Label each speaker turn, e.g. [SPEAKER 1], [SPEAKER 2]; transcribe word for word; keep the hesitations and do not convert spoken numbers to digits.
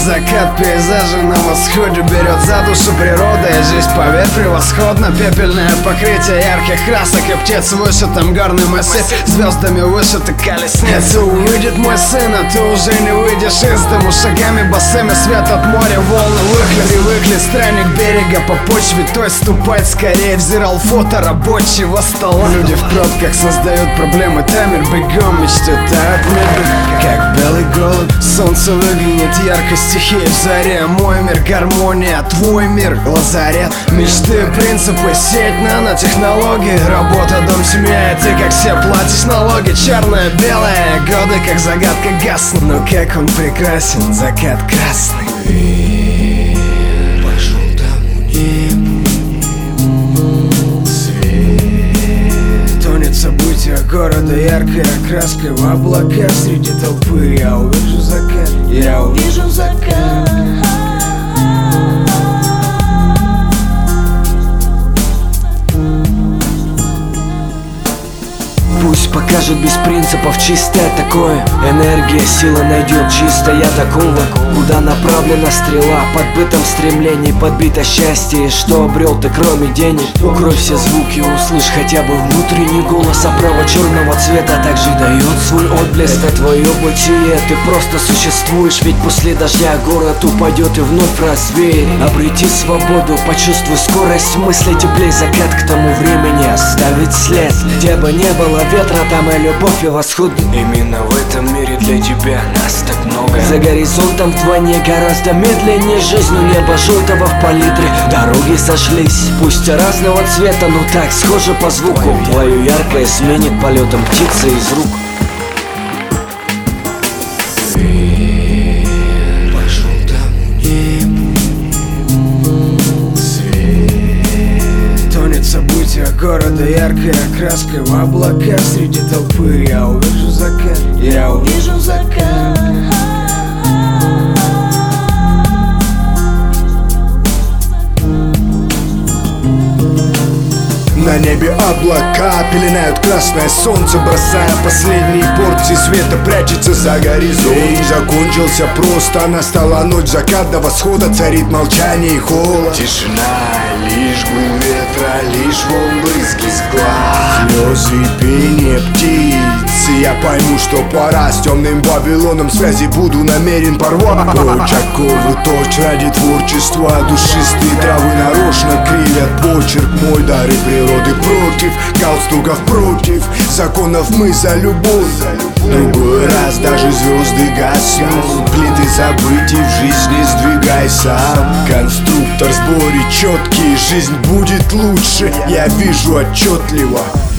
[SPEAKER 1] закат, пейзажи на восходе берет за душу природа. И жизнь, поверь, превосходно. Пепельное покрытие ярких красок, и птиц выше, там горный массив, звездами вышиты колесницы. Увидит мой сын, а ты уже не выйдешь из дому. Шагами босыми, свет от моря, волны выхли. Привыкли странник берега по почве, то есть ступать скорее. Взирал фото рабочего стола. Люди в пробках создают проблемы, таймер бегом мечты тают мир, как белый голубь. Солнце выглянет ярко, стихии в заре. Мой мир гармония, твой мир лазарет. Мечты, принципы, сеть, нанотехнологии. Работа, дом, семья, и ты как все платишь налоги. Черное, белое, годы как загадка гаснут. Но как он прекрасен, закат красный.
[SPEAKER 2] По желтому небу свет.
[SPEAKER 1] Тонет события города яркой окраской в облака. Среди толпы я увижу закат, я увижу закат.
[SPEAKER 3] Пусть покажет без принципов чистое такое. Энергия, сила найдет чисто я такого. Куда направлена стрела, подбытом стремлений, подбито счастье. И что обрел ты кроме денег? Укрой все звуки, услышь хотя бы внутренний голос. Оправа черного цвета также дает свой отблеск. Это твое бытие, ты просто существуешь. Ведь после дождя город упадет и вновь развеет. Обрети свободу, почувствуй скорость мысли. Теплей закат к тому времени оставить след. Где бы не было ветра, там и любовь, и восход.
[SPEAKER 2] Именно в этом мире для тебя нас так много.
[SPEAKER 3] За горизонтом вдвойне гораздо медленнее. Жизнь у неба желтого в палитре. Дороги сошлись, пусть разного цвета, но так схожи по звуку. Твое яркое сменит полетом птицы из рук.
[SPEAKER 2] По желтому небу свет.
[SPEAKER 1] Тонет события города яркой окраской в облака. Среди толпы я увижу закат, я увижу закат.
[SPEAKER 4] На небе облака пеленают красное солнце, бросая последние порции света, прячется за горизонт. День закончился просто, настала ночь, закат до восхода, царит молчание и холод.
[SPEAKER 2] Тишина, лишь гул ветра, лишь вон брызги с глаз.
[SPEAKER 4] Слезы и пение птиц, и я пойму, что пора. С темным Вавилоном связи буду намерен порвать. Прочь оковы точь ради творчества. Душистые травы нарочно кривят почерк мой. Дары природы против галстуков, против законов, мы за любовь. Другой раз даже звезды гаснут, плиты событий в жизни сдвигай сам. Конструктор, сборе четкий, жизнь будет лучше, я вижу отчетливо.